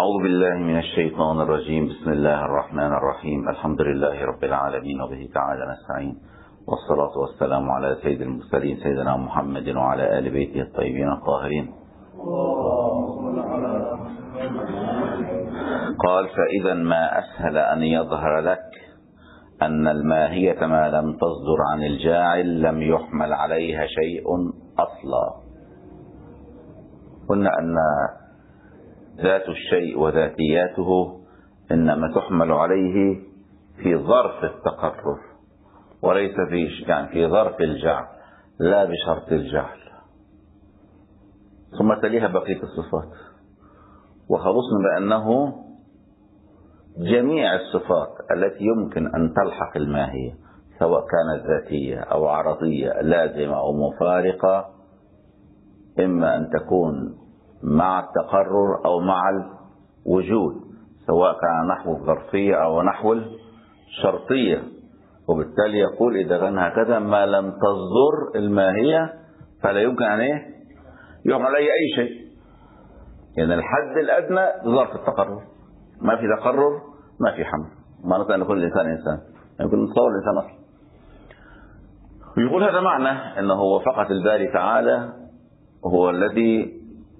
أعوذ بالله من الشيطان الرجيم. بسم الله الرحمن الرحيم. الحمد لله رب العالمين وبه تعالى نستعين، والصلاة والسلام على سيد المرسلين سيدنا محمد وعلى آل بيته الطيبين الطاهرين. قال: فإذا ما أسهل أن يظهر لك أن الماهية ما لم تصدر عن الجاعل لم يحمل عليها شيء أصلا. قلنا أن ذات الشيء وذاتياته إنما تحمل عليه في ظرف التقرر، وليس في ظرف الجعل، لا بشرط الجعل. ثم تليها بقية الصفات، وخلصنا بأنه جميع الصفات التي يمكن أن تلحق الماهية سواء كانت ذاتية أو عرضية لازمة أو مفارقة، إما أن تكون مع التقرر أو مع الوجود، سواء كان نحو الظرفية أو نحو الشرطية. وبالتالي يقول إذا كان هكذا ما لم تصدر الماهية فلا يمكن أن يحمل عليه أي شيء. يعني الحد الأدنى ظرف التقرر، ما في تقرر ما في حمل، معناته أن كل إنسان إنسان، يمكن نتصور الإنسان أصلا. ويقول هذا معنى أنه هو فقط الباري تعالى هو الذي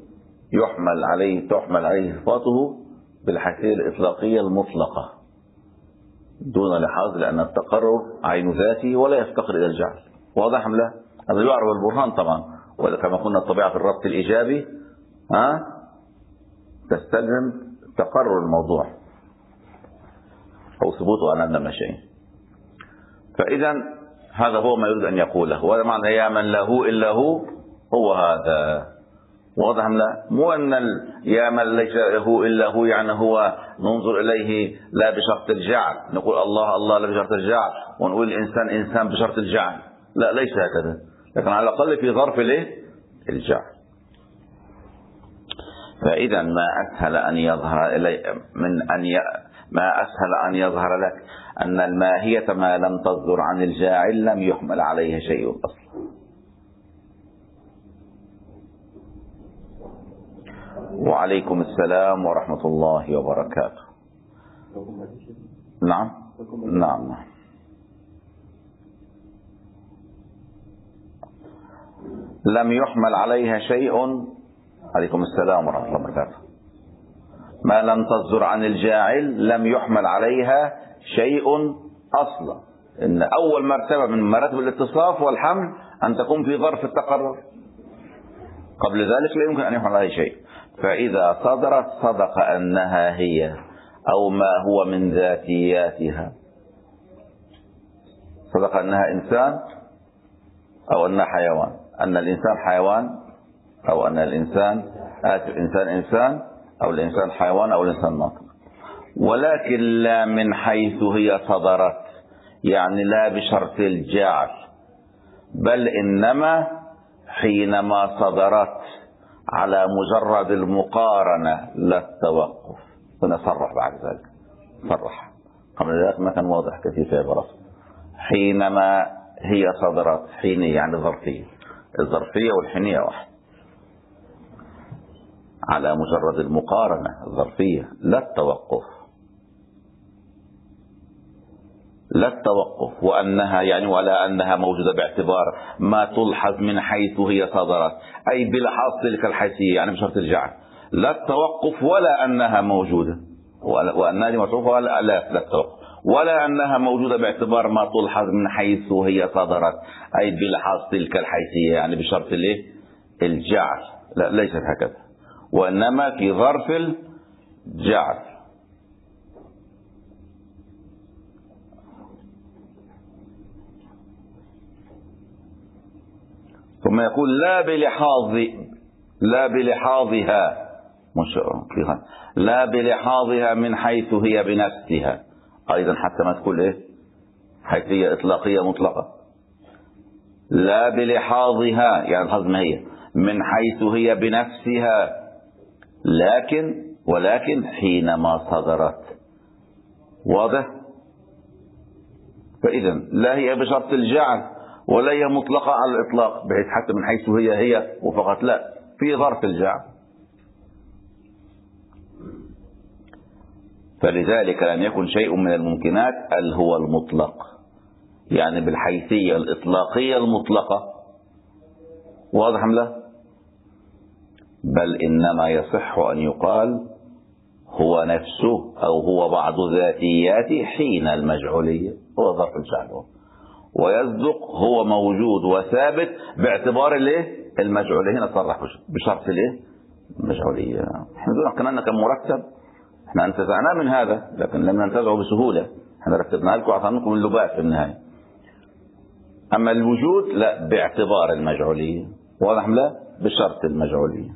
تحمل عليه صفاته بالحيثية الإطلاقية المطلقة دون لحاظ، لأن التقرر عين ذاته ولا يفتقر إلى الجعل. واضح أم لا؟ هذا يعرف البرهان طبعا، وكما قلنا الطبيعة في الربط الإيجابي تستلزم تقرر الموضوع أو ثبوته على أن شيء. فإذا هذا هو ما يريد أن يقوله، وهذا معنى يا من له إلا هو هذا. واضح أم لا؟ مو أن يا من ليس له إلا هو يعني هو ننظر إليه لا بشرط الجعل، نقول الله لا بشرط الجعل، ونقول الإنسان إنسان بشرط الجعل. لا، ليس هكذا، لكن على الأقل في ظرف الجعل. فإذا ما أسهل أن يظهر لك أن الماهية ما لم تصدر عن الجاعل لم يحمل عليها شيء أصلا. وعليكم السلام ورحمة الله وبركاته. نعم. لم يحمل عليها شيء. عليكم السلام ورحمة الله وبركاته. ما لم تصدر عن الجاعل لم يحمل عليها شيء أصلا. إن أول مرتبة من مراتب الاتصاف والحمل أن تكون في ظرف التقرر، قبل ذلك لا يمكن أن يحمل عليها شيء. فإذا صدرت صدق أنها هي أو ما هو من ذاتياتها، صدق أنها إنسان أو أنها حيوان، أن الإنسان حيوان أو أن الإنسان إنسان أو الإنسان حيوان أو الإنسان ناطق، ولكن لا من حيث هي صدرت، يعني لا بشرط الجعل، بل إنما حينما صدرت على مجرد المقارنة لا التوقف. سنصرح بعد ذلك، صرح قبل ذلك ما كان واضح كثير في عبارته. حينما هي صدرت، حين يعني الظرفية والحينية واحد، على مجرد المقارنة الظرفية لا التوقف، وأنها يعني ولا أنها موجودة باعتبار ما تلحظ من حيث هي صدرت، أي بلحاظ تلك الحيثية يعني بشرط الجعل. لا التوقف ولا أنها موجودة، وأنها مصروفة لا التوقف، ولا أنها موجودة باعتبار ما تلحظ من حيث هي صدرت، أي بلحاظ تلك الحيثية يعني بشرط الجعل. لا، ليست هكذا، وإنما في ظرف الجعل. ثم يقول لا بلحاظها من حيث هي بنفسها، أيضا حتى ما تقول حيثية إطلاقية مطلقة. لا بلحاظها يعني الحظ ما هي من حيث هي بنفسها، ولكن حينما صدرت. واضح؟ فإذا لا هي بشرط الجعل ولا هي مطلقة على الإطلاق بحيث حتى من حيث هي وفقط، لا، في ظرف الجعل. فلذلك لم يكن شيء من الممكنات هو المطلق، يعني بالحيثية الإطلاقية المطلقة. واضح أم لا؟ بل إنما يصح أن يقال هو نفسه أو هو بعض ذاتياته حين المجعولية، هو ظرف الجعل، ويصدق هو موجود وثابت باعتبار المجعولية. هنا صرح بشرط المجعولية. احنا دون كمان كان مرتب، احنا انتزعناه من هذا لكن لم ننتزعه بسهولة، احنا رتبناه لكم وعطيناكم اللباس في النهاية. أما الوجود لا، باعتبار المجعولية. واضح لا؟ بشرط المجعولية.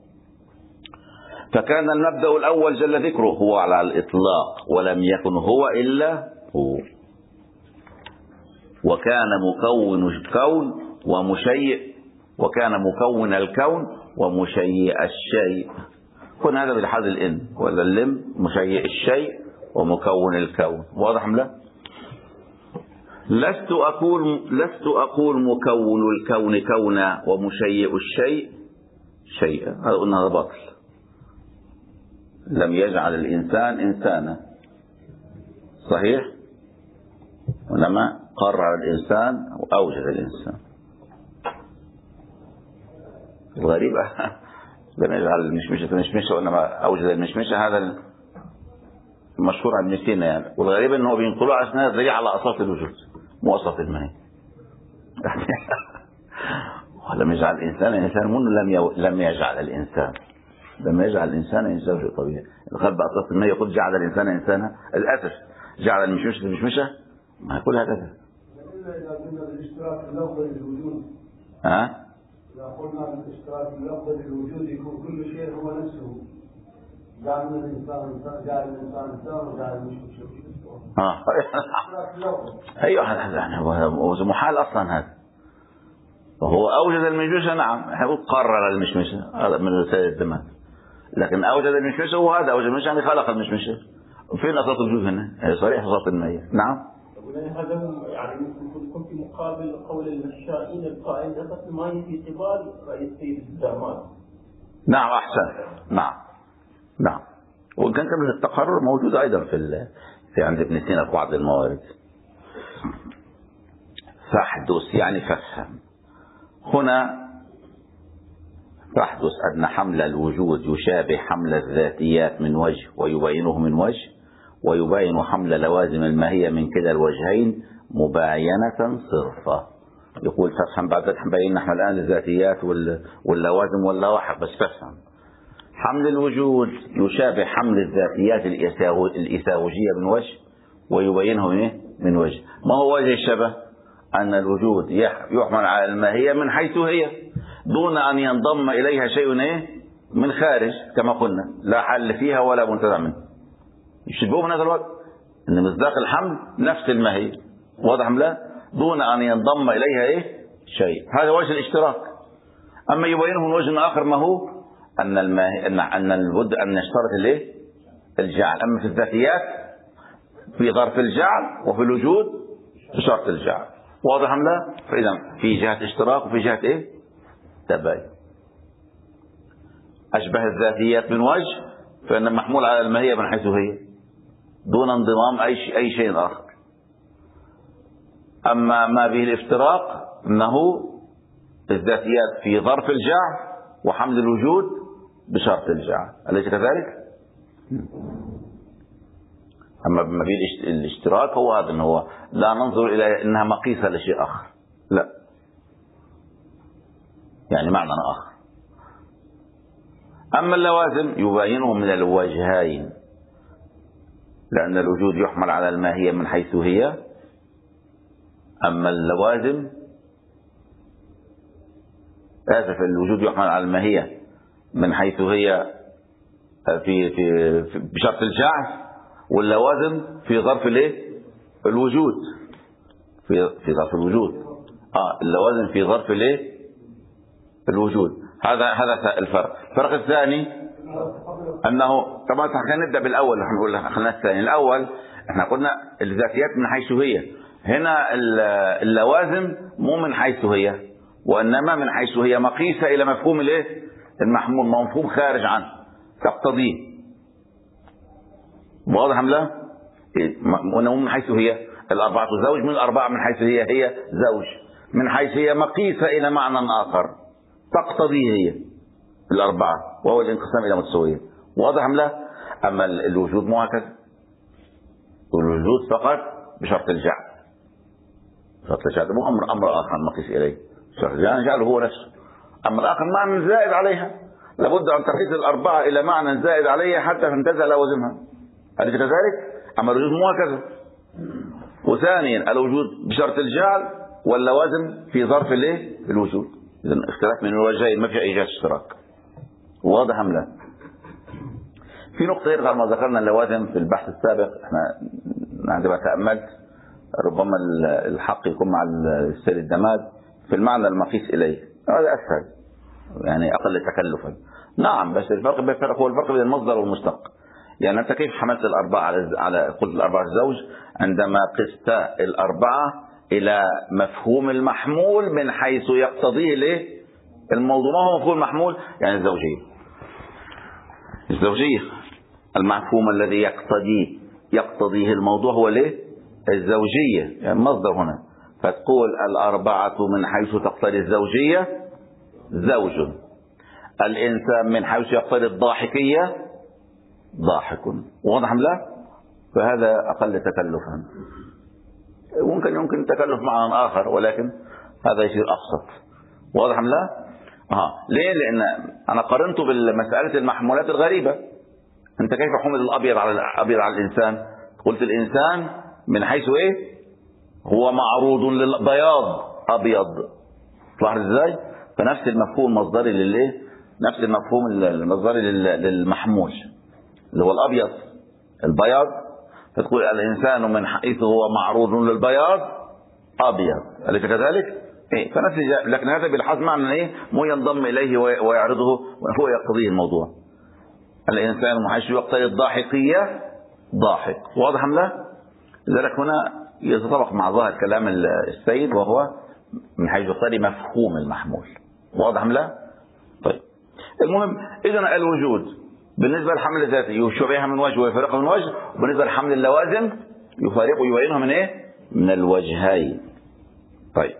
فكان المبدأ الأول جل ذكره هو على الإطلاق، ولم يكن هو إلا هو، وكان مكون الكون ومشيء، وكان مكون الكون ومشيء الشيء. كن هذا بالحد الإن ولا اللم، مشيء الشيء ومكون الكون. واضح لا؟ لست أقول مكون الكون كونا ومشيء الشيء شيئا، هذا قلنا هذا باطل. لم يجعل الإنسان إنسانا، صحيح، وإنما قرر الإنسان وأوجد الإنسان. الغريبة لم يجعل المشمشة مشمشة وإنما أوجد المشمشة، هذا المشهور عن ابن سينا يعني. والغريبة أنه بينقلوا على أسناد ذريعة على أساس الوجود مواصفة المهي. ولم يجعل الإنسان إنسان، لم يجعل الإنسان، لم يجعل الإنسان إنسان شيء طبيعي. القلب أساس المهي يقول جعل الإنسان إنسانا، الأسف جعل المشمشة المشمشة، ما يقول هكذا. ها؟ إذا قلنا بالاشتراك اللفظ للوجود يكون كل شيء هو نفسه، جعل الإنسان جعل الإنسان إنسان وجعل المشمشة أيوه، يعني هو محال أصلا هذا. وهو أوجد المشمشة، نعم، قرر المشمشة، هذا من رسائل الدماغ. لكن أوجد المشمشة وهذا أوجد المشمشة يعني خلق المشمشة. فين أساس الوجود هنا؟ هي صريح صوت المية. نعم. هذا يعني يكون في مقابل قول المشائين القائل أساس المية في قبال رئيس سيد الدامات. نعم أحسن. نعم نعم. وكان كلمة التقرر موجودة أيضا في عند ابن سينا في بعض الموارد. فاحدث يعني فافهم. هنا تحدث أن حمل الوجود يشابه حمل الذاتيات من وجه ويبينه من وجه، ويبين حمل لوازم الماهية من كلا الوجهين مباينة صرفة. يقول فافهم بعد ذلك بينا نحن الآن الذاتيات واللوازم واللواحق، بس فافهم. حمل الوجود يشابه حمل الذاتيات الإساوجية من وجه ويبينه من وجه. ما هو وجه الشبه؟ أن الوجود يحمل على الماهية من حيث هي دون أن ينضم إليها شيء من خارج، كما قلنا لا حل فيها ولا منتزع منه. يشبهه من هذا الوقت أن مصداق الحمل نفس الماهية. واضح أم لا؟ دون أن ينضم إليها شيء. هذا وجه الاشتراك. أما يبينه من وجه آخر ما هو أن البد أن نشترط الجعل. أما في الذاتيات في ظرف الجعل، وفي الوجود في شرط الجعل. واضح أم لا؟ فإذا في جهة اشتراك وفي جهة تباين. أشبه الذاتيات من وجه فإن محمول على الماهية من حيث هي دون انضمام أي شيء آخر. أما ما به الافتراق أنه الذاتيات في ظرف الجعل وحمل الوجود بشرط الجعل، أليس كذلك؟ أما ما به الاشتراك هو هذا، أنه لا ننظر إلى أنها مقيسة لشيء آخر، لا، يعني معنى آخر. أما اللوازم يبينه من الوجهين، لأن الوجود يحمل على الماهية من حيث هي. أما اللوازم الوجود يحمل على الماهية من حيث هي في بشرط الجعل، واللوازم في ظرف الوجود، في ظرف الوجود. اللوازم في ظرف الوجود. هذا الفرق الثاني أنه طبعا خلينا نبدأ بالأول، نقول خلينا الثاني. الأول احنا قلنا الذاتيات من حيث هي، هنا اللوازم مو من حيث هي، وإنما من حيث هي مقيسة إلى مفهوم المحمول، مفهوم خارج عنه تقتضيه. واضح أم لا؟ من حيث هي الأربعة زوج، من الأربعة من حيث هي زوج، من حيث هي مقيسة إلى معنى آخر تقتضيه هي الأربعة، وهو الانقسام إلى متساويين. واضح أم لا؟ أما الوجود مو هكذا، الوجود فقط بشرط الجعل. شرط الجعل مو أمر آخر مقيس إليه، شرط الجعل جعله هو نفسه. أما الآخر معنى زائد عليها، لابد أن تقيس الأربعة إلى معنى زائد عليها حتى تنتزع لوازمها، أليس كذلك؟ أما الوجود مو هكذا. وثانيا الوجود بشرط الجعل واللوازم في ظرف الايه؟ الوجود. إذن اختلاف من الوجهين، ما في إيجاد اشتراك. واضح أم لا؟ في نقطة يرجع ما ذكرنا اللوازم في البحث السابق، احنا عندما تأملت ربما الحق يكون مع السير الدماد في المعنى المقيس إليه، هذا أسهل يعني أقل تكلفا. نعم، بس الفرق هو الفرق بين المصدر والمشتق. يعني أنت كيف حملت الأربعة على قلت الأربعة الزوج عندما قست الأربعة إلى مفهوم المحمول من حيث يقتضيه الايه؟ الموضوع. ما هو مفهوم المحمول؟ يعني الزوجية المفهوم الذي يقتضيه الموضوع هو الايه؟ الزوجية، يعني مصدر هنا. فتقول الأربعة من حيث تقتضي الزوجية زوج، الإنسان من حيث يقتضي الضاحكية ضاحك. واضح أم لا؟ فهذا أقل تكلفا. يمكن تكلف معنى آخر، ولكن هذا يصير أبسط. واضح أم لا؟ ليه؟ لأن أنا قارنته بالمسألة المحمولات الغريبة. أنت كيف حمل الأبيض على الإنسان؟ قلت الإنسان من حيث إيه؟ هو معروض للبياض أبيض. تلاحظ إزاي؟ فنفس المفهوم المصدري للإيه؟ نفس المفهوم المصدري للمحمول اللي هو الأبيض البياض. فتقول الإنسان من حيث هو معروض للبياض أبيض، أليس كذلك؟ فنفس لكن هذا بالحظ معنى إيه؟ مو ينضم إليه ويعرضه وهو يقتضيه الموضوع. الإنسان من حيث يقتضي الضاحكية ضاحك. واضح أم لا؟ لذلك هنا يتطابق مع ظاهر كلام السيد، وهو من حيث يقتضي مفهوم المحمول. واضح أم لا؟ طيب، المهم إذن الوجود بالنسبة للحمل الذاتي يشبهها من وجه ويفارقها من وجه، وبالنسبة للحمل اللوازم يفارق ويعينها من إيه؟ من الوجهين. طيب،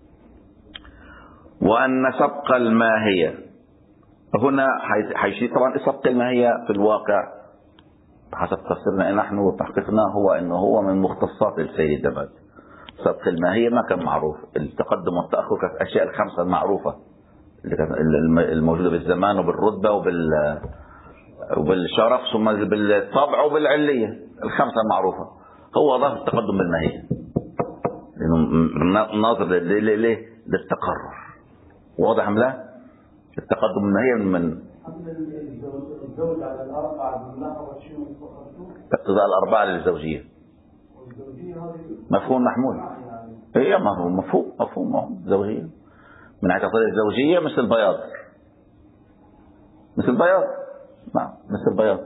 وأن سبق الماهية هنا حيشير طبعا سبق الماهية في الواقع حسب تفسيرنا نحن وتحقيقنا هو أنه هو من مختصات السيد دماد. سبق الماهية ما كان معروف، التقدم والتأخر كانت الأشياء الخمسة المعروفة الموجودة بالزمان وبالرتبة وبالشرف ثم بالطبع وبالعلية، الخمسة المعروفة. هو ظهر التقدم بالماهية لأنه ناظر للتقرر. واضح أم لا؟ التقدم بالماهية من الزوج على الأربعة باللحظة شنو اقتضاء الأربعة للزوجية. مفهوم محمول. هي ما هو مفهوم زوجية من حيث تقتضي الزوجية مثل البياض. نعم مثل البياض.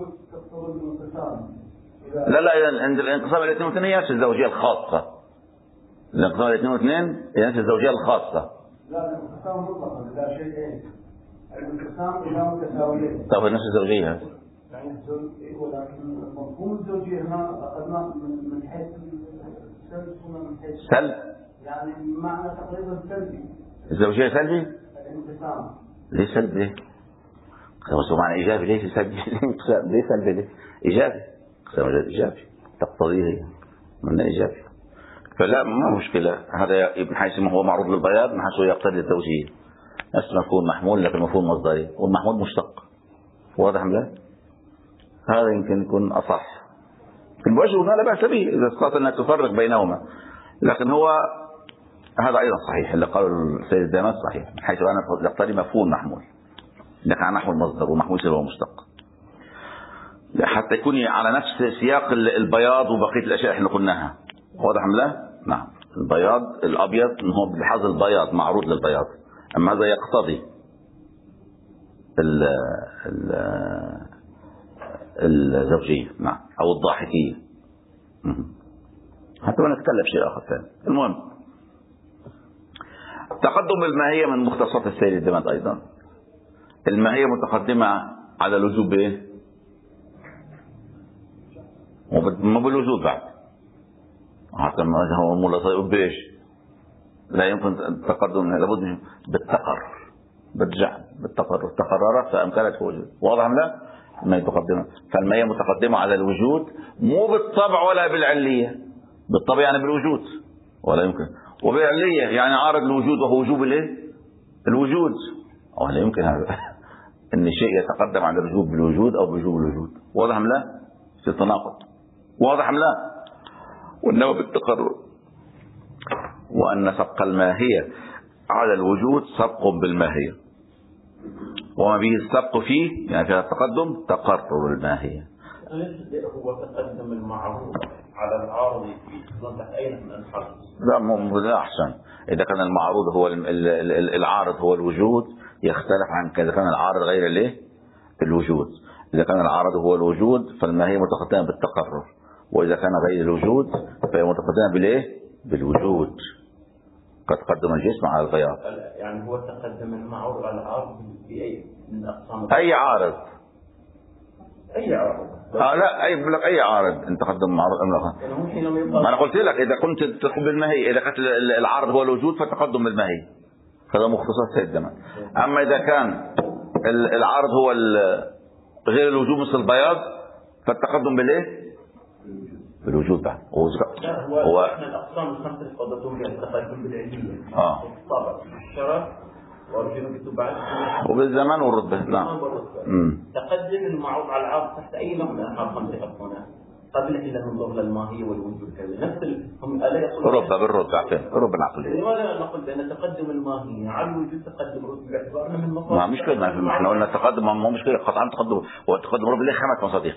لا عند الانقسام الى 2 و2 هي نفس الزوجية الخاصة. الانقسام الى 2 و2 هي نفس الزوجية الخاصة. لا الانقسام مطلقا لا شيئين. الانقسام إلى متساويين. طب نفس الزوجية هذه. يعني ولكن مفهوم الزوجية هنا أخذنا من حيث السلب من حيث سلب. يعني معنى تقريبا سلبي. الزوجية سلبي؟ الانقسام. ليه سلبي؟ هو معنى إيجابي ليه سلبي؟ ليه سلبي ليه؟ إيجابي. إيجابي تقتضيه من إيجابي. فلا ما مشكلة، هذا من حيث ما هو معروض للبياض من حيث يقتضي الزوجية. نفس مفهوم محمول لكن مفهوم مصدري، والمحمول مشتق. واضح أم لا؟ هذا يمكن يكون أصح. في الوجه هنا لا بأس به إذا استطعت أنك تفرق بينهما، لكن هو هذا أيضا صحيح اللي قال السيد الدامات صحيح، حيث أنا يقتضي مفهوم محمول لكن على نحو المصدر والمحمول هو مشتق، حتى يكون على نفس سياق البياض وبقية الأشياء احنا قلناها. واضح أم لا؟ نعم. البياض الأبيض هو بحظ البياض معروض للبياض، أما هذا يقتضي الزوجية نعم أو الضاحكية. حتى ما نتكلم شيء آخر ثاني. المهم تقدم الماهية من مختصات السيد الدماد أيضا. الماهية متقدمة على لزوم ايه؟ مو بالوجود بعد. حتى هو مولا يقول بإيش؟ لا يمكن التقدم، لابد بالتقرر، بالجعل، بالتقرر. تقررت فأمكنت وجود. واضح أم لا؟ ما يتقدم. فالماهية متقدمة على الوجود، مو بالطبع ولا بالعلية. بالطبع يعني بالوجود، ولا يمكن. وبالعلية يعني عارض الوجود، وهو وجوب الايه؟ الوجود. ولا يمكن هذا ان شيء يتقدم على الوجود بالوجود او بوجوب الوجود. واضح أم لا؟ في تناقض. واضح أم لا؟ وإنما بالتقرر. وأن سبق الماهية على الوجود سبق بالماهية، وما به السبق فيه يعني فيها التقدم تقرر الماهية. هو تقدم المعروض على العارض في أين من الحرف؟ لا أحسن. إذا كان المعروض هو العارض هو الوجود يختلف عن إذا كان العارض غير الايه؟ الوجود. إذا كان العارض هو الوجود فالماهية متقدمة بالتقرر، وإذا كان غير الوجود فهي متقدمة بالايه؟ بالوجود. قد قدم الجسم على الغيار. يعني هو تقدم المعروض على العارض بأي من أقسام؟ أي عارض. أي عارض؟ لا أي عارض أنت تقدم معروض أم لا؟ ما أنا قلت لك إذا كنت تقدم بالماهية، إذا كانت العارض هو الوجود فتقدم بالماهية، هذا مختصر سيد جمال. أما إذا كان العارض هو غير الوجود مثل البياض فالتقدم بالايه؟ بالوجود بعد. هو احنا الاقسام الخمسه اللي فضلتهم بها التقدم بالعلميه الطبع الشرف والجنوب بعد وبالزمان والرتبه. نعم. تقدم المعروض على العرض تحت اي نوع من انواع الخمسه يحطونها قبل ان ننظر للماهيه والوجود كذا نفس هم الا يقولون رتبه بالرتبه رتبه العقليه. لماذا نقول بان تقدم الماهيه على الوجود تقدم رتبه باعتبارنا من مصادر؟ ما مشكله، ما احنا قلنا التقدم مو مشكله قطعا. تقدم هو التقدم الرتبي له 5 مصادر.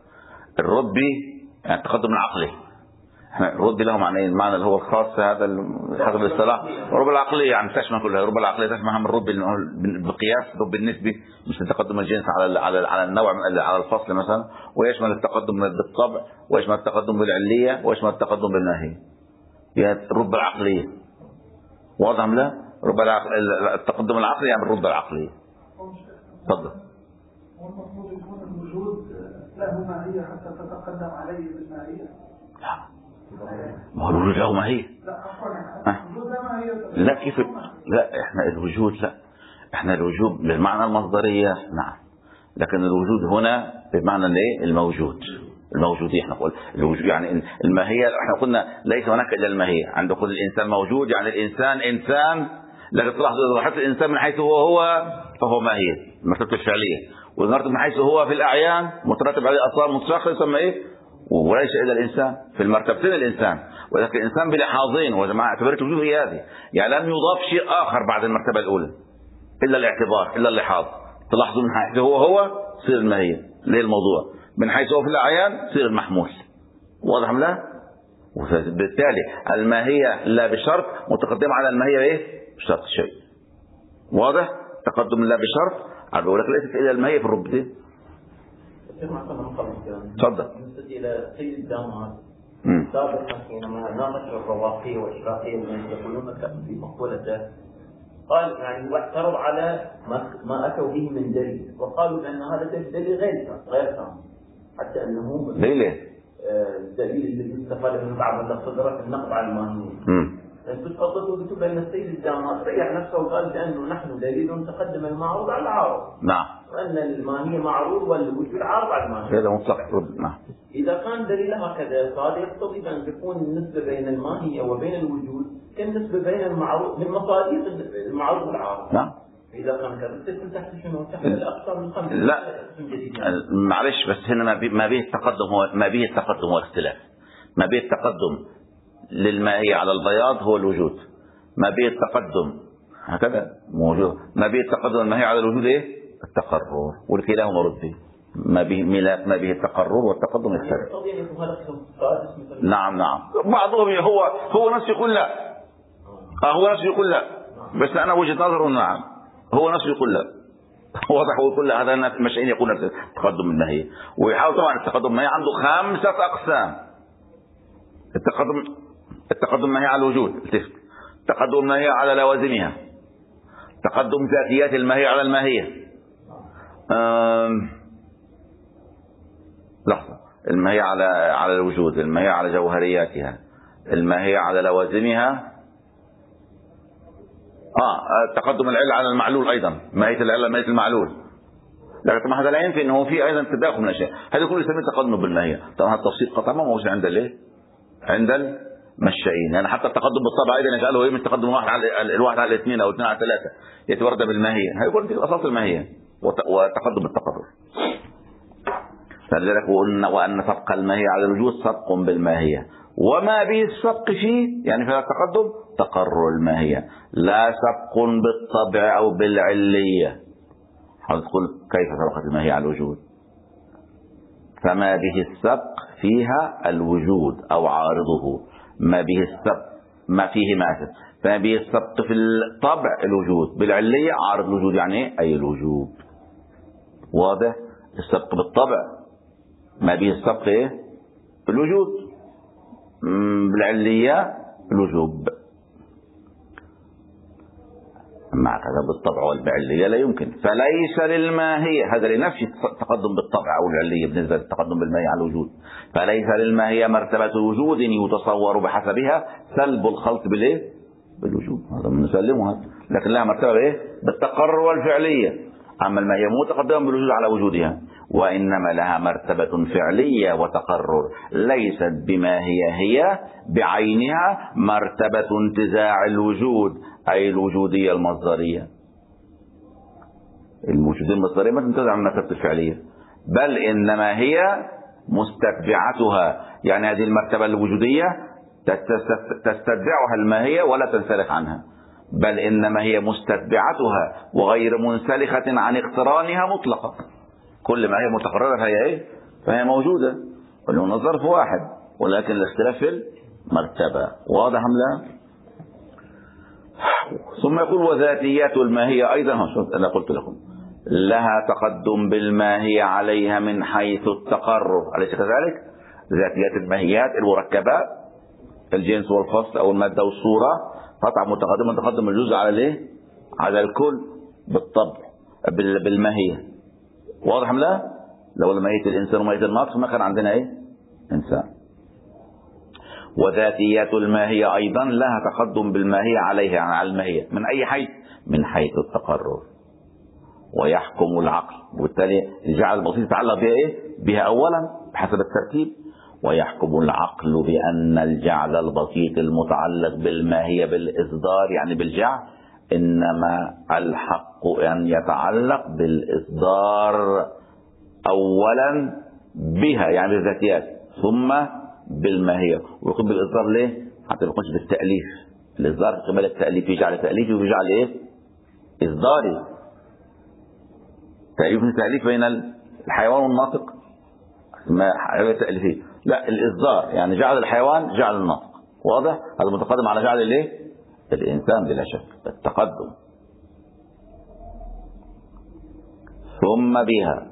الرتبي يعني التقدم العقلي، الرتبي له معنيين، المعنى اللي هو الخاص هذا حسب الاصطلاح، والرتبه العقليه يعني تشمل كلها. الرتبه العقليه تشمل هم الرتبي بالقياس، الرتبي النسبي مثل تقدم الجنس على النوع على الفصل مثلا، ويشمل التقدم بالطبع، ويشمل التقدم بالعليه، ويشمل التقدم بالماهيه. هي الرتبه العقليه. واضح ام لا؟ التقدم العقلي يعني الرتبه العقليه. تفضل. والمفروض يكون الوجود له ماهية حتى تتقدم عليه بالماهية. لا، ما هو الوجود له ماهية. لا عفوا، الوجود له ماهية. لا كيف؟ لا احنا الوجود، لا احنا الوجود بالمعنى المصدرية نعم، لكن الوجود هنا بمعنى الايه؟ الموجود. الموجودية احنا نقول الوجود يعني الماهية. احنا قلنا ليس هناك الا الماهية. عند كل الانسان موجود يعني الانسان انسان، لكن تلاحظوا حتى الانسان من حيث هو فهو ماهية المرتبة الفعلية، والمرتبة من حيث هو في الاعيان مترتب عليه اصلا متشخص يسمى ايه؟ وليس الا الانسان في المرتبتين الانسان، ولكن الانسان بلحاظين. وجماعه اعتبرت الوجود هي هذه، يعني لم يضاف شيء اخر بعد المرتبه الاولى الا الاعتبار الا اللحاظ. تلاحظوا من حيث هو تصير الماهيه ليه الموضوع، من حيث هو في الاعيان تصير المحمول. واضح ام لا؟ وبالتالي الماهيه لا بشرط متقدمه على الماهيه ايه؟ بشرط شيء. واضح؟ تقدم لا بشرط اقول لك ليست الا الماهيه في الرتبتين. تفضل. بالنسبه الى سيد الدامات سابقا حينما ناقش الرواقيه والاشراقيه الذين يقولون في مقولته قال يعني واعترض على ما اتوا به من دليل، وقالوا بان هذا دليل غير تام، حتى انه الدليل الذي استفاد منه بعض الصدرات النقد على الماهيه. انتم تفضلوا قلتوا بان السيد الدامات ريح نفسه وقال بانه نحن دليل تقدم المعروض على العارض. نعم. وان الماهيه معروض والوجود عارض على الماهيه. هذا مطلق. نعم. اذا كان دليل هكذا فهذا يقتضي بان تكون النسبه بين الماهيه وبين الوجود كالنسبه بين المعروض من مصادر المعروض والعارض. نعم. اذا كان كذا تكون تحت شنو؟ تحت الاقسام الخمسه. لا معلش، بس هنا ما به التقدم هو ما به التقدم والاختلاف. ما به التقدم للماهية على البياض هو الوجود، ما به التقدم هكذا موجود، ما به التقدم الماهية على الوجود ايه؟ التقرر، والكلاهما ردي. ما به التقرر والتقدم يختلف. نعم بعضهم هو نفسه يقول لا، هو نفسه يقول لا، بس انا وجهة نظره نعم، هو نفسه يقول لا. واضح. ويقول لا، هذا مشايين يقول التقدم الماهية، ويحاول طبعا التقدم الماهية عنده 5 أقسام. التقدم الماهية على الوجود، التقدم الماهية على لوازمها، تقدم ذاتيات الماهية على الماهية، لحظة، الماهية على الوجود، الماهية على جوهرياتها، الماهية على لوازمها، تقدم العلة على المعلول أيضا، ماهية العلة ماهية المعلول. لكن هذا لا ينفي أنه في أيضا تداخل من الأشياء، هذا كله يسمى تقدم بالماهية. طبعا هذا التفصيل قطعا ما موجود عند عند المشائين، يعني حتى التقدم بالطبع أيضا يجعله إيه، من تقدم الواحد على الاثنين أو الاثنين على ثلاثة يتورد بالماهية، هذا يكون في أساس الماهية وتقدم بالتقرر. فلذلك وأن سبق الماهية على الوجود سبق بالماهية، وما به السبق فيه يعني في التقدم تقرر الماهية، لا سبق بالطبع أو بالعلية. تقول كيف سبقت الماهية على الوجود؟ فما به السبق فيها الوجود أو عارضه، ما به السبق ما فيه ماثل، فما به السبق في الطبع الوجود، بالعلية عارض الوجود يعني أي الوجوب. واضح؟ السبق بالطبع ما به السبق إيه؟ الوجود، بالعلية الوجوب. مع كذا بالطبع والعلية لا يمكن، فليس للماهية، هذا لنفس التقدم بالطبع أو العلية بالنسبة للتقدم بالماهية على الوجود، فليس للماهية مرتبة وجود يتصور بحسبها سلب الخلط بالإيه؟ بالوجود، هذا بنسلمه هذا، لكن لها مرتبة بإيه؟ بالتقرر والفعلية. أما الماهية متقدمة بالوجود على وجودها، وإنما لها مرتبة فعلية وتقرر، ليست بما هي بعينها مرتبة انتزاع الوجود، أي الوجودية المصدرية. الوجودية المصدرية ما تنتزع من مرتبة الفعلية، بل إنما هي مستتبعتها، يعني هذه المرتبة الوجودية تستتبعها الماهية ولا تنسلخ عنها، بل إنما هي مستتبعتها وغير منسلخة عن اقترانها مطلقة. كل ما هي متقررة فهي إيه؟ فهي موجودة، ولو الظرف واحد، ولكن الاختلاف في المرتبة. واضح أم لا؟ ثم يقول وذاتيات الماهية أيضا، أنا قلت لكم لها تقدم بالماهية عليها من حيث التقرر، أليس كذلك؟ ذاتيات الماهيات المركبات، الجنس والفصل أو المادة والصورة، قطع متقدم تقدم الجزء على الايه؟ على الكل بالطبع بالماهية. واضح ام لا؟ لو ماهية الإنسان وماهية الناطق ما كان عندنا ايه؟ إنسان. وذاتيات الماهية أيضا لها تقدم بالماهية عليها، يعني على الماهية من أي حيث؟ من حيث التقرر. ويحكم العقل، وبالتالي الجعل البسيط يتعلق بها ايه؟ بها أولا بحسب الترتيب. ويحكم العقل بأن الجعل البسيط المتعلق بالماهية بالإصدار يعني بالجعل، إنما الحق أن يتعلق بالإصدار أولا بها يعني بالذاتيات، ثم بالماهية. ويكون بالإصدار ليه؟ حتى ما يكونش بالتأليف. الإصدار قبل التأليف في جعل تأليفي وفي جعل إيه؟ إصداري. تأليف بين الحيوان والناطق ما حاجة تأليفية، لا الإصدار يعني جعل الحيوان جعل الناطق. واضح؟ هذا متقدم على جعل الايه؟ الإنسان بلا شك، التقدم. ثم بها.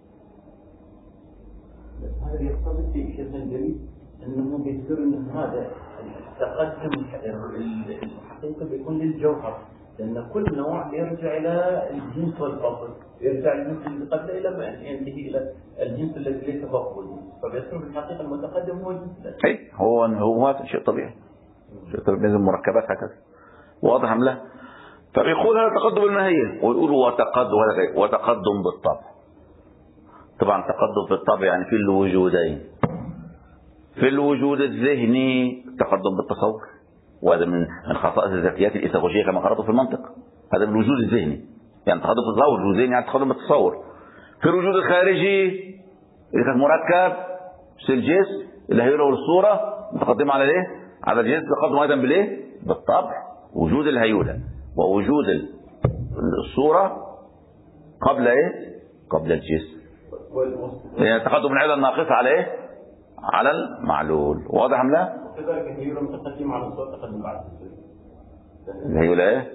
هذا يقتضي في شيء جديد أنه بيذكر أن هذا التقدم الحقيقي بيكون للجوهر، لأن كل نوع يرجع إلى الجنس والفصل، يرجع الجنس اللي قبل إلى ما ينتهي إلى الجنس الذي ليس فوقه الجنس، فبيصير في الحقيقة المتقدم هو الجنس. أي هو هذا شيء طبيعي، شيء طبيعي، لازم مركبات هكذا. واضح أم لا؟ فبيقول هذا تقدم الماهية، ويقول وتقدم بالطبع. طبعا تقدم في الطبع يعني في الوجودين، في الوجود الذهني تقدم بالتصور، وهذا من خصائص الذاتيات الإيثاغوجية كما قرأته في المنطق، هذا من الوجود الذهني، يعني تقدم في التصور، الوجود الذهني يعني تقدم بالتصور. في الوجود الخارجي اللي كان مركب في الجسم اللي هي له الصورة متقدمة على الايه؟ على الجنس، تقدم أيضا بالايه؟ بالطبع. وجود الهيولة ووجود الصورة قبل ايه؟ قبل الجسم، يعني تقدم العلة الناقصة على ايه؟ على المعلول. واضح ام لا؟ كذلك الهيولة متقدمة على الصورة تقدم بعد الهيولة ايه؟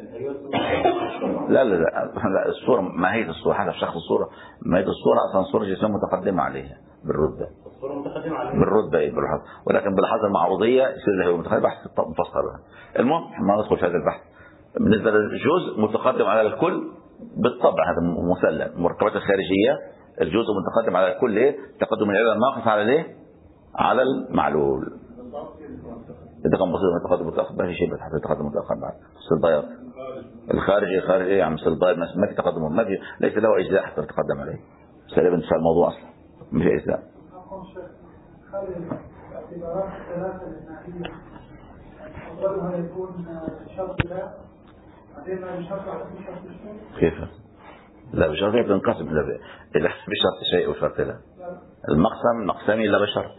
لا الصورة ماهية الصورة حسب شخص الصورة، ماهية الصورة أصلا صورة جسم متقدمة عليها بالرتبة، الصورة متقدمة عليها بالرتبة ايه بالحظ، ولكن بالحظ المعروضية يصير الهيولة متقدمة بحث مفصل. المهم ما ندخل في هذا البحث. بالنسبة للجزء متقدم على الكل بالطبع، هذا مسلم. المركبات الخارجية الجزء متقدم على كل ايه؟ تقدم العلة الناقص على الايه؟ على المعلول. إذا كان بسيط متقدم متأخر ما في شيء بتحط تقدم متأخر بعد. مثل البياض الخارجي خارج ايه يا عم؟ مثل البياض ما في تقدم، ما في، ليس له اجزاء حتى تتقدم عليه. سليم انتهى الموضوع اصلا مش اجزاء. الاعتبارات الثلاثة الناحية أولها يكون شرط لا، بعدين ما بشرط على شرط الشيء. كيف؟ لا بشرط لا بتنقسم إذا بشرط شيء وشرط لا. المقسم مقسمي لا بشرط.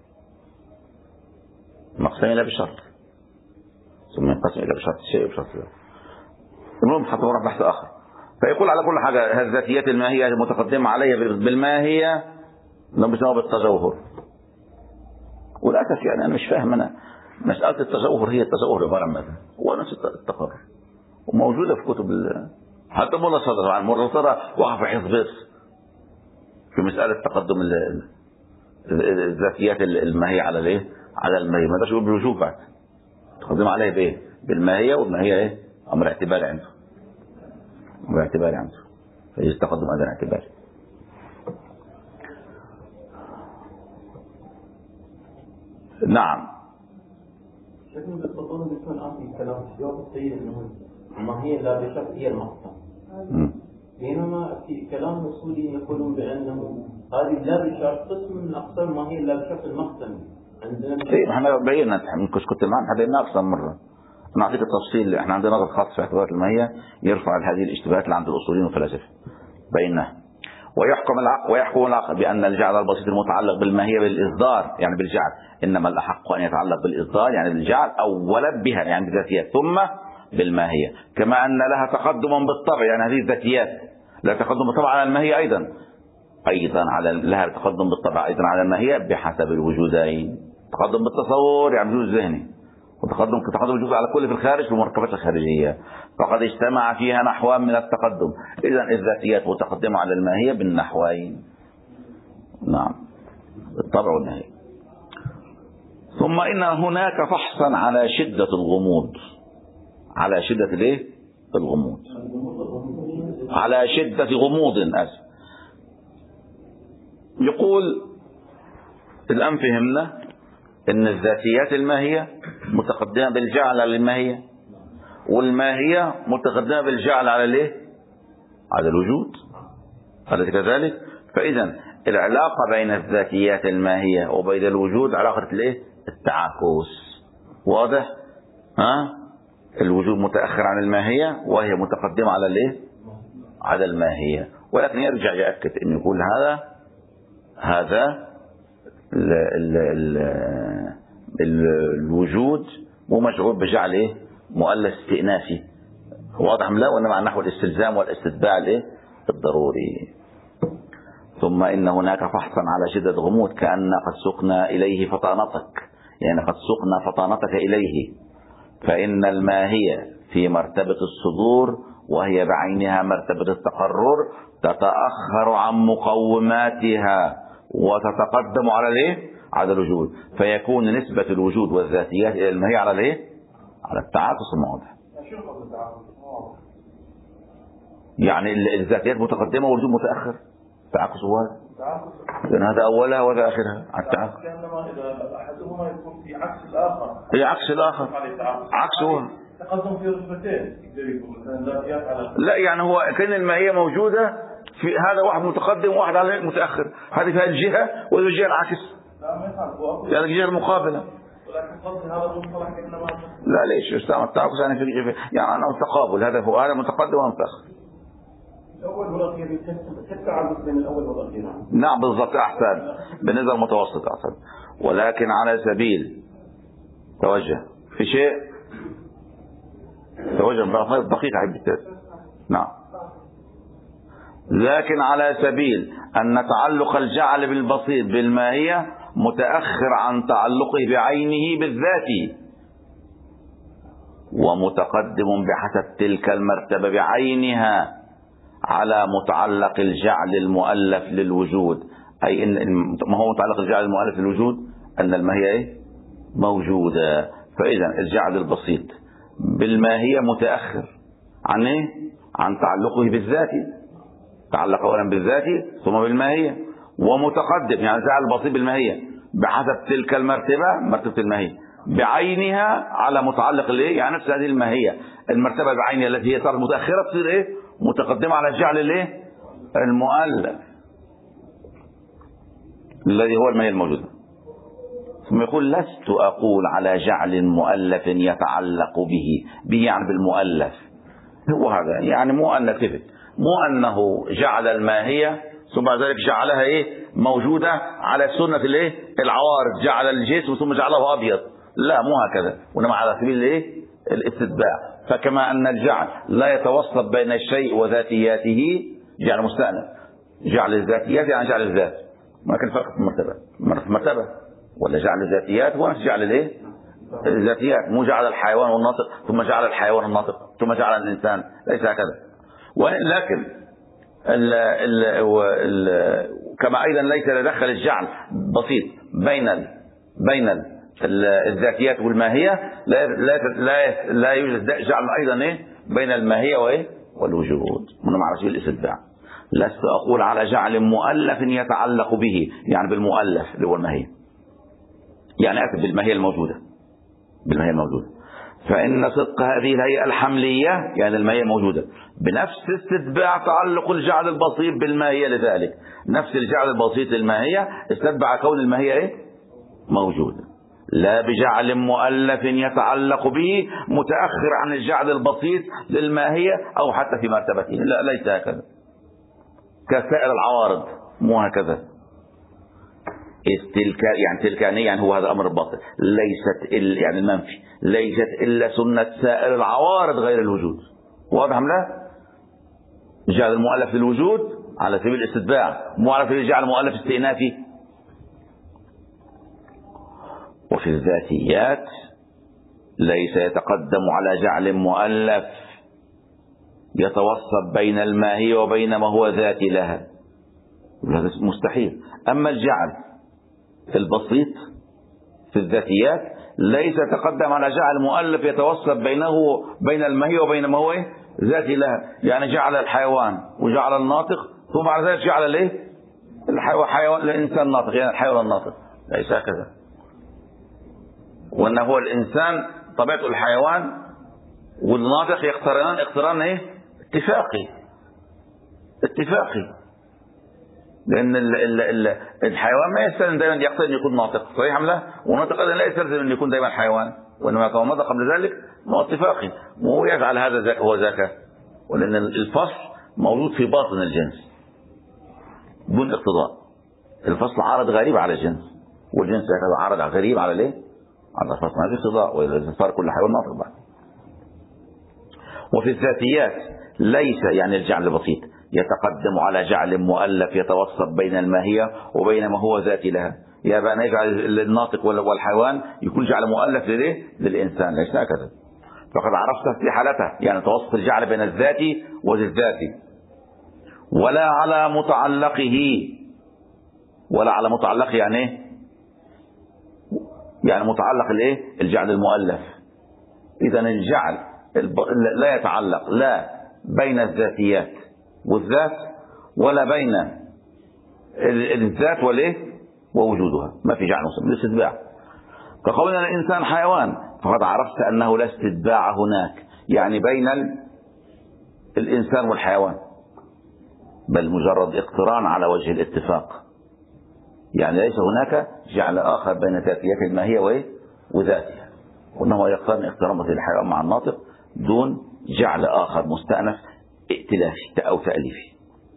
مقسمي لا بشرط. ثم ينقسم إلى بشرط شيء وبشرط لا. المهم حتى نروح بحث آخر. فيقول على كل حاجة الذاتيات الماهية المتقدمة عليها بالماهية نسميها بالتجوهر. وللأسف يعني أنا مش فاهم أنا مسألة التجوهر هي التجوهر عبارة عن ماذا؟ هو نفس التقرر وموجودة في كتب حتى مولا صدر عن مرة ترى وقع في حفظ في مسألة تقدم الذاتيات الماهية على الايه؟ على الماهية ما يقدرش يقول بالوجوب بعد تقدم عليها بايه؟ بالماهية والماهية ايه؟ أمر اعتباري عنده. أمر اعتباري عنده فيجب تقدم أمر اعتباري. نعم. شكله بالتطور بيكون أعطي كلام الجواب السيد إنه ما هي لا بشرط هي المقصد. بينما في كلام الأصولي يقولون بأنه هذه لا بشرط قسم من أقسام ما هي لا بشرط المقسم. عندنا احنا بينا كنت معنا بينا أكثر مرة. نعطيك التفصيل. احنا عندنا نظر خاص في اعتبارات الماهية يرفع هذه الاشتباهات اللي عند الأصوليين والفلاسفة. بينها ويحكم العقل بأن الجعل البسيط المتعلق بالماهية بالإصدار يعني بالجعل، إنما الأحق أن يتعلق بالإصدار يعني بالجعل أولا بها يعني بذاتيات ثم بالماهية، كما أن لها تقدما بالطبع يعني هذه الذاتيات لها تقدم بالطبع على الماهية أيضا على لها تقدم بالطبع أيضا على الماهية بحسب الوجودين. تقدم بالتصور يعني الوجود الذهني، وتقدم الوجود على كل في الخارج في المركبات الخارجية، فقد اجتمع فيها نحوان من التقدم. إذن الذاتيات متقدمة على الماهية بالنحوين. نعم بالطبع والنهي. ثم إن هناك فحصا على شدة الغموض. على شدة الايه؟ الغموض. على شدة غموض أسف. يقول الآن فهمنا إن الذاتيات الماهية متقدمة بالجعل على الماهية، والماهية متقدمة بالجعل على الايه؟ على الوجود. أليس كذلك؟ فإذا العلاقة بين الذاتيات الماهية وبين الوجود علاقة الايه؟ التعاكس. واضح؟ الوجود متأخر عن الماهية وهي متقدمة على الايه؟ على الماهية. ولكن يرجع يأكد أن يقول هذا الوجود مو مشغول بجعل ايه؟ مؤلف استئناسي. واضح ام لا؟ وانما عن نحو الاستلزام والاستتباع الايه؟ الضروري. ثم ان هناك فحصا على شدة غموض كأن قد سقنا اليه فطانتك، يعني قد سقنا فطانتك اليه. فان الماهية في مرتبة الصدور وهي بعينها مرتبة التقرر تتأخر عن مقوماتها وتتقدم على الايه؟ على الوجود، فيكون نسبة الوجود والذاتيات الى الماهية على الايه؟ على التعاكس المواضح. يعني الذاتيات متقدمة والوجود متأخر. تعاكس هو لأن هذا أولها وهذا آخرها على التعاكس. كأنما إذا أحدهما يكون في عكس الآخر. هي عكس الآخر. عكس هو. تقدم في رتبتين. لا يعني هو كان الماهية موجودة في هذا واحد متقدم وواحد على متأخر. هذه فيها الجهة وهذه الجهة العكس. لا ما يفعل. يعني الجهة المقابلة. ولكن قصدي هذا المصطلح كأنما. لا ليش استعمل التعاكس يعني في يعني أنا تقابل هذا هو هذا متقدم ومتأخر. الأول والأخير التعامل بين الأول والأخير. نعم بالضبط أحسن بالنسبة المتوسط أحسن. ولكن على سبيل توجه في شيء توجه دقيقة حبيت. نعم. لكن على سبيل أن تعلق الجعل بالبسيط بالماهية متأخر عن تعلقه بعينه بالذات، ومتقدم بحسب تلك المرتبة بعينها على متعلق الجعل المؤلف للوجود. أي إن ما هو متعلق الجعل المؤلف للوجود؟ أن الماهية إيه؟ موجودة. فإذا الجعل البسيط بالماهية متأخر عن إيه؟ عن تعلقه بالذات. تعلق أولا بالذات ثم بالماهية، ومتقدم يعني جعل البسيط بالماهية بحسب تلك المرتبة، مرتبة الماهية بعينها على متعلق الايه، يعني نفس هذه الماهية المرتبة بعينها التي هي صارت متأخرة تصير ايه متقدمة على جعل الايه المؤلف الذي هو الماهية الموجودة. ثم يقول لست أقول على جعل مؤلف يتعلق به يعني بالمؤلف، هو هذا يعني مو أن كذب، مو أنه جعل الماهية ثم بعد ذلك جعلها ايه موجودة على سنة الايه العوارض، جعل الجسم ثم جعله أبيض، لا مو هكذا، وإنما على سبيل الايه الاستتباع. فكما أن الجعل لا يتوسط بين الشيء وذاتياته جعل مستأنف، جعل الذاتيات يعني جعل الذات، ما كان فرق في مرتبة ولا جعل الذاتيات هو نفس جعل الايه الذاتيات، مو جعل الحيوان والناطق ثم جعل الحيوان الناطق ثم جعل الإنسان، ليس هكذا. ولكن كما أيضا ليس يدخل الجعل بسيط بين الذاتيات والماهية، لا يوجد جعل أيضا إيه بين الماهية وإيه والوجود، من على سبيل الاستتباع. لست أقول على جعل مؤلف يتعلق به يعني بالمؤلف اللي هو الماهية، يعني أكتب بالماهية الموجودة فإن صدق هذه الهيئة الحملية يعني الماهية موجودة بنفس استتباع تعلق الجعل البسيط بالماهية، لذلك نفس الجعل البسيط للماهية استتبع كون الماهية إيه موجودة، لا بجعل مؤلف يتعلق به متأخر عن الجعل البسيط للماهية أو حتى في مرتبته، لا ليس هكذا كسائر العوارض، مو هكذا. تلكانية يعني هو هذا أمر باطل، ليست يعني المنفي، ليست إلا سنة سائر العوارض غير الوجود، واضح أم لا؟ جعل المؤلف للوجود على سبيل الاستتباع، مو على سبيل جعل المؤلف استئنافي. وفي الذاتيات ليس يتقدم على جعل مؤلف يتوسط بين الماهية وبين ما هو ذاتي لها، هذا مستحيل. أما الجعل البسيط في الذاتيات ليس يتقدم على جعل مؤلف يتوسط بين الماهية وبين ما هو ذاتي لها، يعني جعل الحيوان وجعل الناطق ثم بعد ذلك جعل الايه الحيوان الإنسان الناطق، يعني الحيوان الناطق، ليس هكذا. وأن هو الإنسان طبيعة الحيوان والناطق يقترنان اقتران ايه اتفاقي، لأن الحيوان ما يستلزم دائما يقتضي أن يكون ناطق، صحيح أم لا؟ والناطق أيضا لا يستلزم أن يكون دائما حيوان، وإنما كما مضى قبل ذلك هو اتفاقي، وهو يجعل هذا هو ذاك، ولأن الفصل موجود في باطن الجنس دون اقتضاء. الفصل عارض غريب على الجنس، والجنس هكذا عارض غريب على الايه؟ على الفصل، ما في اقتضاء، وإذا صار كل حيوان ناطق بعد. وفي الذاتيات ليس يعني الجعل البسيط يتقدم على جعل مؤلف يتوسط بين الماهية وبين ما هو ذاتي لها، يا بقى نجعل الناطق والحيوان يكون جعل مؤلف للإنسان، ليس هكذا. فقد عرفت في حالته يعني توسط الجعل بين الذاتي والذاتي، ولا على متعلقه يعني ايه؟ يعني متعلق الايه الجعل المؤلف. إذا الجعل لا يتعلق لا بين الذاتيات والذات ولا بين الذات والايه ووجودها، ما في جعل مسمى الاستتباع. فقولنا الإنسان حيوان فقد عرفت أنه لا استتباع هناك يعني بين الإنسان والحيوان، بل مجرد اقتران على وجه الاتفاق، يعني ليس هناك جعل آخر بين ذاتيات الماهية وذاتها، وإنه يقترن اقتران مثل الحيوان مع الناطق دون جعل آخر مستأنف ائتلافي أو تأليفي.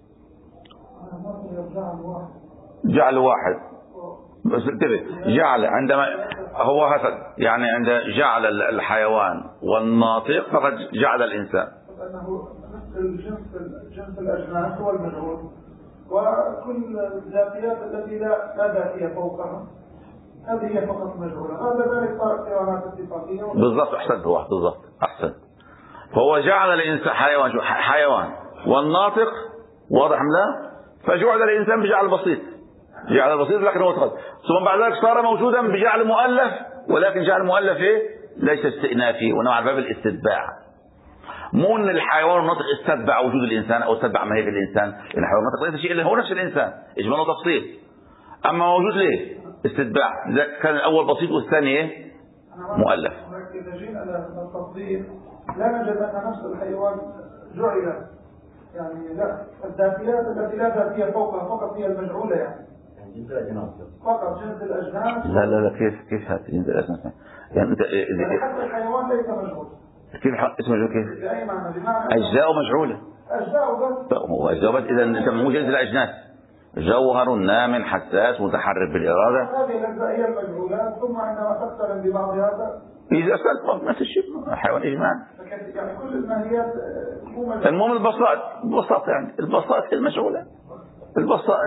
جعل واحد بس انتبه، جعل عندما هو هذا يعني عند جعل الحيوان والناطق فقد جعل الإنسان، أنه جنس الأجناس هو المجهول، وكل الذاتيات التي لا ذاتية فوقها هذه هي فقط مجهولة، هذا ذلك صار اقترانات اتفاقية. بالضبط، أحسنت واحد، بالضبط أحسنت. فهو جعل الإنسان حيوان والناطق، واضح أم لا؟ فجعل الإنسان بجعل بسيط، جعل بسيط لكن هو تقدم، ثم بعد ذلك صار موجودا بجعل مؤلف، ولكن جعل مؤلف ايه؟ ليس استئنافي، وإنما على باب الاستتباع. مو ان الحيوان الناطق استتبع وجود الانسان او استتبع ماهيه الانسان، لان الحيوان الناطق ليس شيء الا هو نفس الانسان اجمال وتفصيل. اما موجود ليه؟ استتباع، اذا كان الاول بسيط والثاني ايه؟ مؤلف. اذا جينا الى التفضيل لا نجد ان نفس الحيوان جعل، يعني لا، الذاتيات التي لا ذاتيه فوقها فقط هي المجعوله، يعني فقط جنس الاجناس. لا كيف هذا جنس الاجناس؟ يعني انت حتى الحيوان ليس مجعول. كيف اسمه مجعول كيف؟ بأي معنى؟ بمعنى اجزاء مجعوله. اجزاء بس. هو اجزاء بس، اذا انت مو جنس الاجناس، جوهر نام حساس متحرك بالاراده. هذه الاجزاء هي المجعولات، ثم عندما تقترن ببعض هذا اذا صار نفس الشيء حيوان اجمال. يعني كل الماهيات المهم البساط يعني البساط المجعوله، البساط.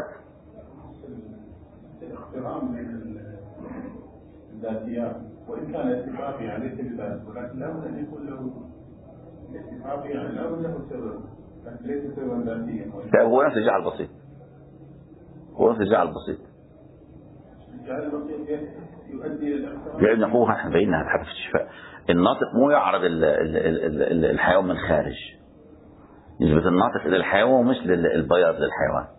الاقتران بين الذاتيات وان كان اتفاقي يعني ليس بذلك، ولكن لابد ان يكون له اتفاقي، يعني لابد له سبب، ليس سببا ذاتيا. هو نفس الجعل البسيط، هو نفس الجعل البسيط. الجعل البسيط يؤدي الى الاقتران. لان هو احنا بينا حتى في الشفاء الناطق مو يعرض الحيوان من خارج، نسبة الناطق الى الحيوان مثل البياض للحيوان.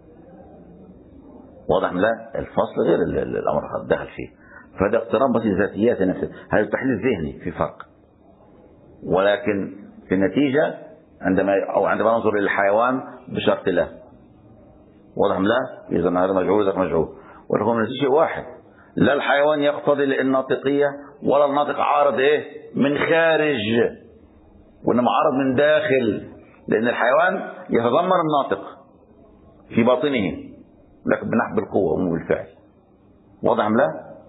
واضح؟ لا الفصل غير الامر داخل فيه، فهذا اقتران بسيط ذاتيات نفسه، هذا التحليل الذهني في فرق. ولكن في النتيجة عندما ننظر الى الحيوان بشرط لا. واضح؟ لا اذا هذا مجعول ذاك مجعول، ولكن النتيجة واحد، لا الحيوان يقتضي الناطقية ولا الناطق عارض ايه من خارج، وانما عارض من داخل، لان الحيوان يتضمن الناطق في باطنه لكن بنحو بالقوة ومو بالفعل. واضح ام لا؟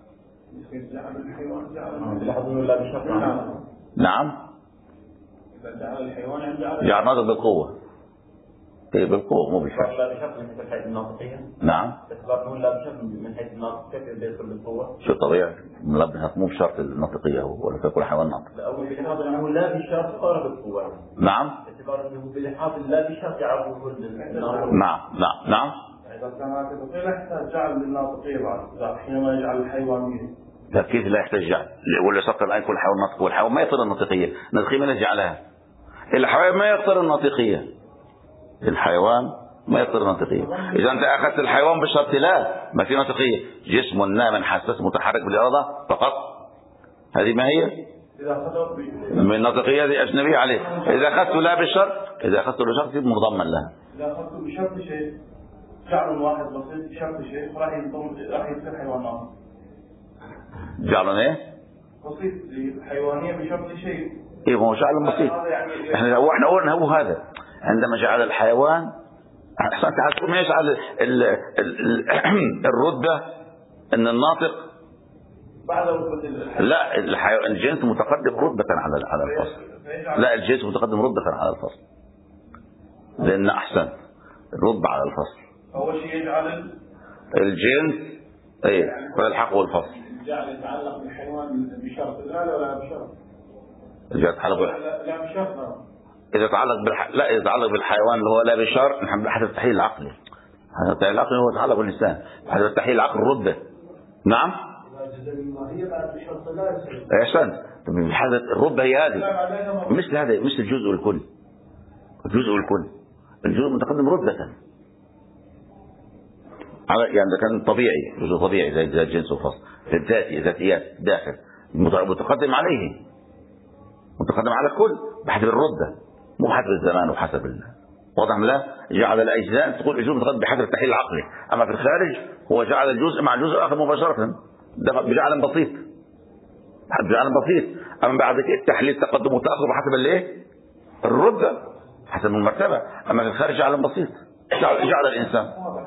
نعم جعل الناطق بالقوة، ايه بالقوة مو بالفعل. لا بشرط من حيث الناطقية. نعم نقول لا بشرط من حيث الناطق كيف بيصل بالقوة؟ شو طبيعي؟ مو بشرط الناطقية ولا في كل حيوان ناطق. لا أول باعتبار أنه لا بشرط صار بالقوة. نعم باعتبار أنه بالحاصل لا بشرط يعرف وجود نعم إذا كان هكذا لا يحتاج جعل للناطقية بعد حينما يجعل الحيوانية. لا كيف لا يحتاج جعل؟ ولا سقط الآن كل حيوان ناطق، والحيوان ما يقتضي الناطقية، الناطقية من جعلها؟ الحيوان ما يقتضي الناطقية، الحيوان ما يقتضي الناطقية. إذا أنت أخذت الحيوان بالشرط لا ما في ناطقية، جسم نام حساس متحرك بالإرادة فقط، هذه ما هي؟ من الناطقية هذه أجنبية عليه. إذا أخذت لا بالشرط، إذا أخذت بالشرط مضمن لها. إذا أخذت بشرط شيء جعل واحد بسيط بشرط شيء راح يصير حيوان ناطق. جعل ايه؟ بسيط الحيوانية بشرط شيء. ايه هو جعل بسيط. احنا قلنا هو هذا عندما جعل الحيوان احسنت ما يجعل الرتبة ان الناطق بعد رتبة لا الجنس متقدم رتبة على الفصل. لا الجنس متقدم رتبة على الفصل، لان احسن الرتبة على الفصل. اول شيء يجعل الجنس ايه فالحق والفصل. جعل يتعلق بالحيوان بشرط لا ولا بشرط. لا بشرط. إذا تعلق لا إذا تعلق بالحيوان اللي هو لا بشرط نحن حسب التحليل العقلي. حسب التحليل العقلي هو يتعلق بالإنسان، حسب التحليل العقلي الرتبة. نعم. أحسنت. حسب الرتبة هي هذه. مثل هذا مثل الجزء والكل. الجزء والكل. الجزء متقدم رتبة. يعني ده كان طبيعي، جزء طبيعي زي الجنس والفصل. الذاتي ذاتيات داخل متقدم عليه، متقدم على الكل بحسب الردة مو بحسب الزمان وحسب واضح لا؟ جعل الأجزاء تقول الجزء متقدم بحسب التحليل العقلي، أما في الخارج هو جعل الجزء مع الجزء الآخر مباشرة، ده بجعل بسيط، بجعل بسيط. أما بعد كده التحليل تقدم وتأخر بحسب الايه؟ الردة حسب المرتبة. أما في الخارج جعل بسيط، جعل الإنسان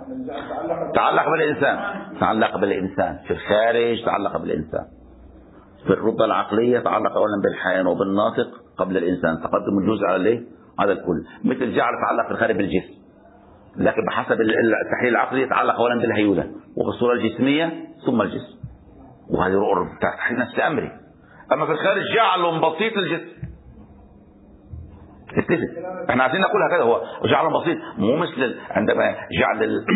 تعلق بالإنسان في الخارج، تعلق بالإنسان في الرتبة العقلية، تعلق أولا بالحيوان وبالناطق قبل الإنسان، تقدم الجزء على الايه؟ على الكل. مثل جعل تعلق في الخارج بالجسم، لكن بحسب التحليل العقلي يتعلق أولا بالهيولة وبالصورة الجسمية ثم الجسم، وهذه تحليل نفس أمري. أما في الخارج جعل بسيط الجسم. اتفق احنا عايزين نقول هكذا، هو جعل بسيط مو مثل عندما جعل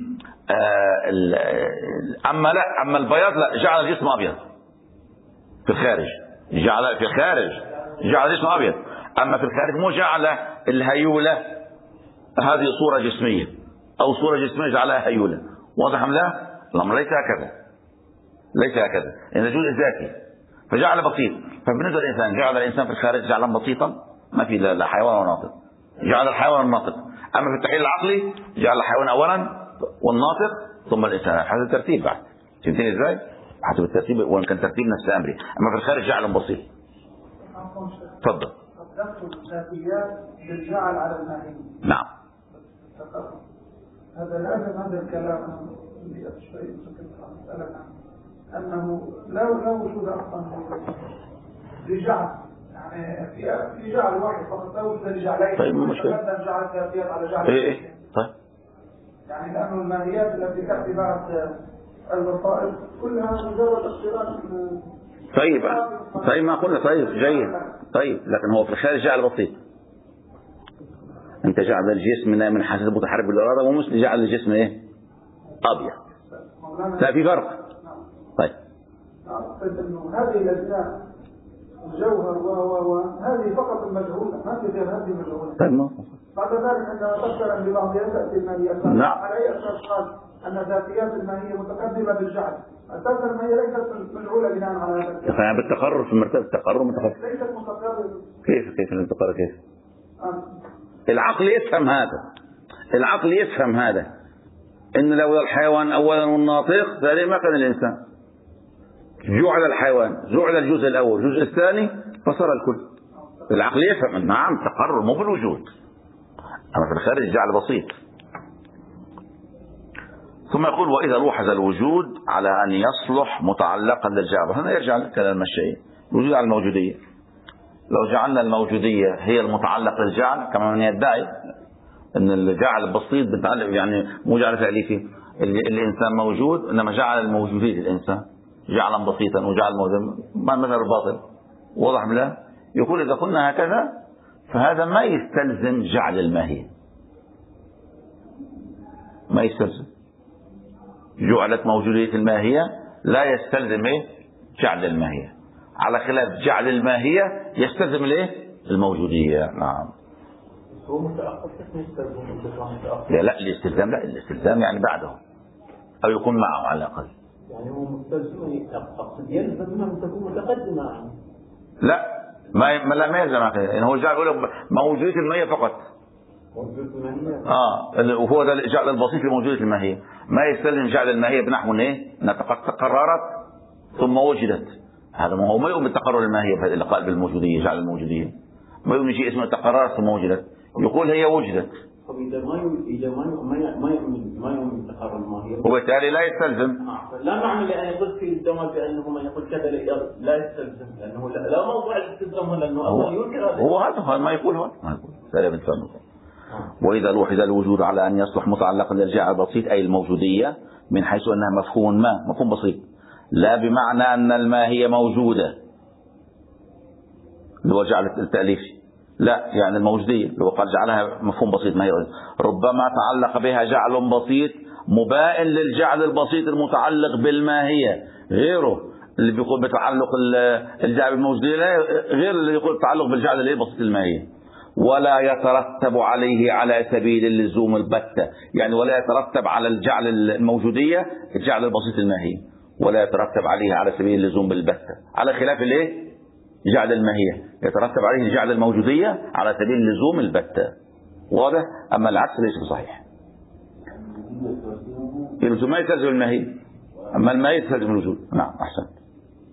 اما البياض لا، جعل الجسم ابيض في الخارج، جعل الجسم ابيض. أما في الخارج مو جعل الهيولة هذه صورة جسمية أو صورة جسمية جعلها هيولة. واضح أم لا؟ الأمر ليس هكذا، ليس هكذا، إن جزء ذاتي فجعل بسيط. فبالنسبة للإنسان جعل الإنسان في الخارج جعلا بسيطا، ما في لا حيوان ولا ناطق، جعل الحيوان الناطق. أما في التحليل العقلي جعل الحيوان أولا والناطق ثم الإنسان، حسب الترتيب بعد. فهمتني إزاي؟ حسب الترتيب، وإن كان ترتيب نفس أمري. أما في الخارج جعل بسيط. تفضل. الذاتيات بالجعل على الماهية. نعم. هذا لازم هذا الكلام شوي أنه لا وجود أصلا لجعل، يعني في جعل واحد فقط لا وجود لجعلين. طيب مو مشكلة. جعل الذاتيات على جعل. إيه. طيب. يعني لأنه الماهيات التي تأتي بعد البصائر كلها مجرد اختلاف. طيب ما قلنا. طيب جيد. طيب لكن هو في الخارج جعل بسيط. انت جعل الجسم من حاسة متحرك بالإرادة ومثل جعل الجسم ايه؟ أبيض. لا في فرق. طيب أعتقد أنه هذه الأجزاء الجوهر هذه فقط المجهولة، ما في غير هذه المجهولة. طيب بعد ذلك عندما تفكر أن ببعضها تأتي الماهية. نعم. على أي أساس قال أن ذاتيات الماهية متقدمة بالجعل؟ أساسا الماهية ليست مجهولة بناء على هذا الكلام. يعني بالتقرر في مرتبة التقرر متخصص. ليست متقررة. كيف التقرر كيف؟ العقل يفهم هذا. العقل يفهم هذا إن لو الحيوان أولا والناطق ثاني ما كان الإنسان. جعل الحيوان، جعل الجزء الأول، الجزء الثاني فصار الكل. العقل يفهم. نعم تقرر مو بالوجود. أما في الخارج جعل بسيط. ثم يقول وإذا لوحظ الوجود على أن يصلح متعلقا للجعل. هنا يرجع لكلام الشيء الوجود على الموجودية. لو جعلنا الموجودية هي المتعلق للجعل كما من يدعي أن الجعل البسيط متعلق، يعني مو جعل تأليفي، الإنسان موجود إنما جعل الموجودية الإنسان جعلا بسيطا وجعل موجود ما مثل الباطل. واضح لا؟ يقول إذا كنا هكذا فهذا ما يستلزم جعل الماهية، ما يستلزم. جعلت موجودية الماهية لا يستلزم إيه؟ جعل الماهية، على خلاف جعل الماهية يستلزم الايه؟ الموجودية. نعم. هو متأخر كيف يستلزم متأخر؟ لا الاستلزام، لا الاستلزام يعني بعده أو يكون معه على الأقل. يعني هو مستلزم أقصد يلزم أن تكون متقدمة يعني. لا ما يلزم هكذا، يعني هو جعل يقول موجودية الماهية فقط. موجودية الماهية. وهو ده جعل البسيط لموجودية الماهية، ما يستلزم جعل الماهية بنحو ايه؟ أنها تقررت ثم وجدت. هذا ما هو ما يؤمن بالتقرر الماهية بهذا اللي قال بالموجودية جعل الموجودية، ما يؤمن شيء اسمه تقررت ثم وجدت، يقول هي وجدت. طب إذا ما يؤمن بالتقرر الماهية وبالتالي لا يستلزم. لا معنى لأن يقول في الزمان بأنه من يقول كذا لا يستلزم، لأنه لا موضوع الاستلزام لأنه أول ينكر هذا. هو هذا ما يقول هو ما يقول سلام الفهم. وإذا لوحظ الوجود على أن يصلح متعلقا للجعل البسيط أي الموجودية من حيث أنها مفهوم بسيط، لا بمعنى أن الماهية موجودة اللي هو جعل التأليفي، لا يعني الموجودية اللي هو قال جعلها مفهوم بسيط ما هي ربما تعلق بها جعل بسيط مبائن للجعل البسيط المتعلق بالماهية، غيره اللي بيقول بتعلق الجعل بالموجودية غير اللي يقول تعلق بالجعل البسيط الماهية، ولا يترتب عليه على سبيل اللزوم البتة، يعني ولا يترتب على الجعل الموجودية الجعل البسيط الماهية، ولا يترتب عليه على سبيل اللزوم بالبتة، على خلاف الايه؟ جعل الماهية يترتب عليه جعل الموجودية على سبيل اللزوم البتة. واضح؟ أما العكس ليس بصحيح. اللزوم ما يستلزم الماهية، أما الماهية يستلزم الوجود. نعم أحسن.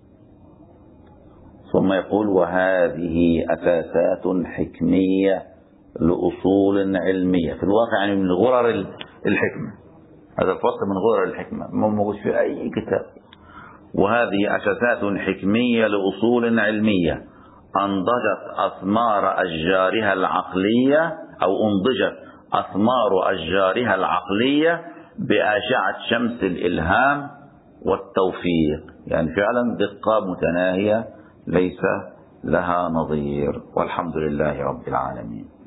ثم يقول وهذه أساسات حكمية لأصول علمية، في الواقع يعني من غرر الحكمة، هذا الفصل من غرر الحكمة ما موجود في أي كتاب. وهذه أساسات حكمية لأصول علمية أنضجت أثمار أشجارها العقلية أو أنضجت أثمار أشجارها العقلية بأشعة شمس الإلهام والتوفيق، يعني فعلا دقة متناهية ليس لها نظير، والحمد لله رب العالمين.